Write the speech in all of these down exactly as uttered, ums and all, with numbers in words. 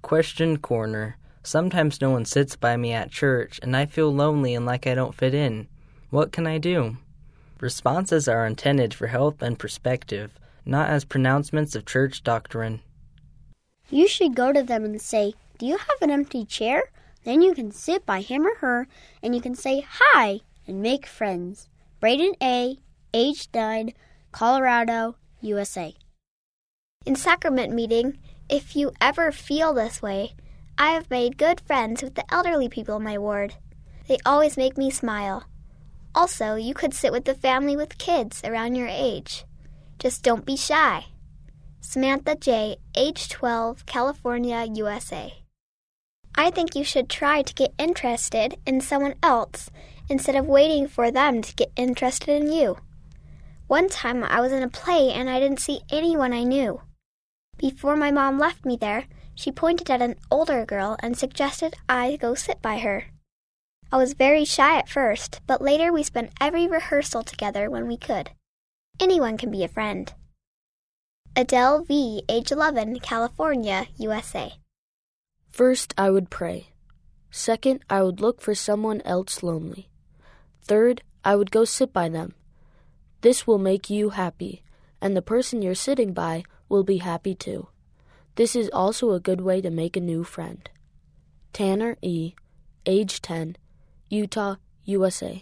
Question Corner. Sometimes no one sits by me at church, and I feel lonely and like I don't fit in. What can I do? Responses are intended for help and perspective, not as pronouncements of church doctrine. You should go to them and say, "Do you have an empty chair?" Then you can sit by him or her, and you can say hi and make friends. Braden A., age nine, Colorado, U S A. In sacrament meeting, if you ever feel this way, I have made good friends with the elderly people in my ward. They always make me smile. Also, you could sit with the family with kids around your age. Just don't be shy. Samantha J., age twelve, California, U S A. I think you should try to get interested in someone else instead of waiting for them to get interested in you. One time I was in a play and I didn't see anyone I knew. Before my mom left me there, she pointed at an older girl and suggested I go sit by her. I was very shy at first, but later we spent every rehearsal together when we could. Anyone can be a friend. Adele V., age eleven, California, U S A. First, I would pray. Second, I would look for someone else lonely. Third, I would go sit by them. This will make you happy, and the person you're sitting by will be happy too. This is also a good way to make a new friend. Tanner E., age ten, Utah, U S A.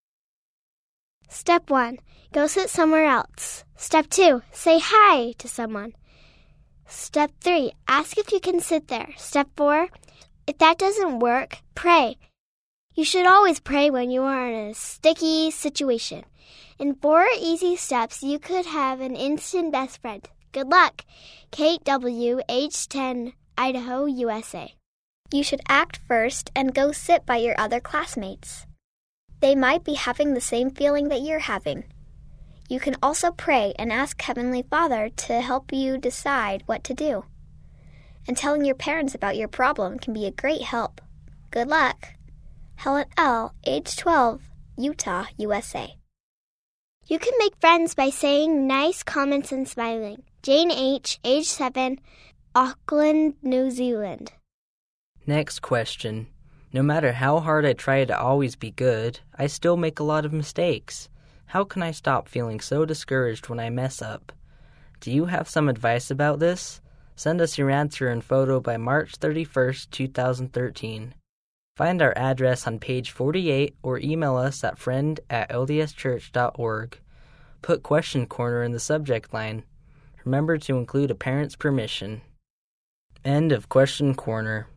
Step one, go sit somewhere else. Step two, say hi to someone. Step three, ask if you can sit there. Step four, if that doesn't work, pray. You should always pray when you are in a sticky situation. In four easy steps, you could have an instant best friend. Good luck. Kate W., age ten, Idaho, U S A. You should act first and go sit by your other classmates. They might be having the same feeling that you're having. You can also pray and ask Heavenly Father to help you decide what to do. And telling your parents about your problem can be a great help. Good luck. Helen L., age twelve, Utah, U S A. You can make friends by saying nice comments and smiling. Jane H., age seven, Auckland, New Zealand. Next question. No matter how hard I try to always be good, I still make a lot of mistakes. How can I stop feeling so discouraged when I mess up? Do you have some advice about this? Send us your answer and photo by March thirty-first, twenty thirteen. Find our address on page forty-eight or email us at friend at l d s church dot org. Put Question Corner in the subject line. Remember to include a parent's permission. End of Question Corner.